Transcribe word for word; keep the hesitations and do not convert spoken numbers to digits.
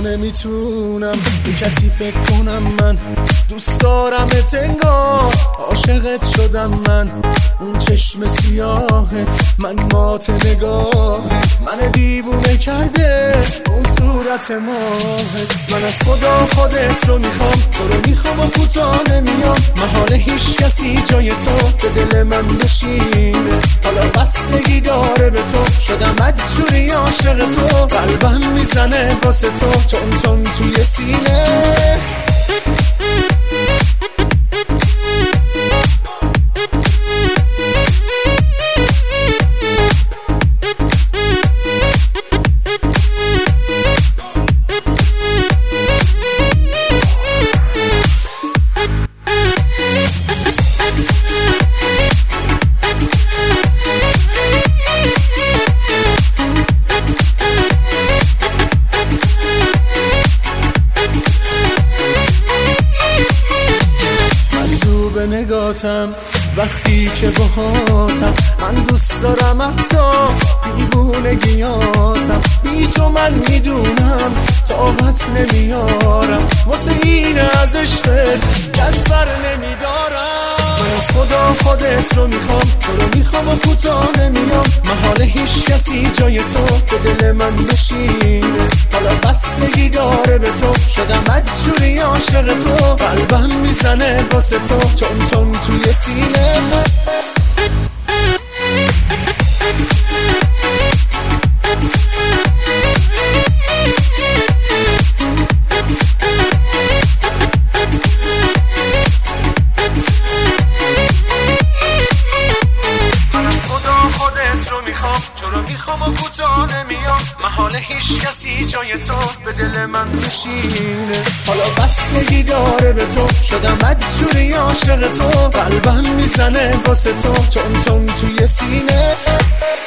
نمیتونم به کسی فکر کنم، من دوست دارم انگار عاشقت شدم من. اون چشم سیاهه من مات نگاهت، من دیوونه کرده اون صورت ماهت. من از خدا خودت رو میخوام، تو رو میخوام و کوتاه نمیام. محال هیچ کسی جای تو به دل من بشینه، حالا بستگی داره به تو، شدم مجبوری عاشق تو. قلبم میزنه واسه تو تون تون توی سینه. به نگاتم وقتی که باهاتم، من دوست دارم حتی دیوونگیاتم. بی تو من میدونم طاقت نمیارم، واسه این از عشقت دست بر نمیدارم. من از خدا خودت رو میخوام، تو رو میخوام و کوتاه نمیام. محال هیچ کسی جای تو به دل من بشینه، حالا بستگی داره به تو، شدم مجبوری عاشق تو. قلبم میزنه واسه تو تون تون توی سینه. تو رو میخوام و کوتاه نمیام. محال هیچ کسی جای تو به دل من بشینه، حالا بستگی داره به تو، شدم مجبوری عاشق تو. قلبم میزنه واسه تو تون تون توی سینه.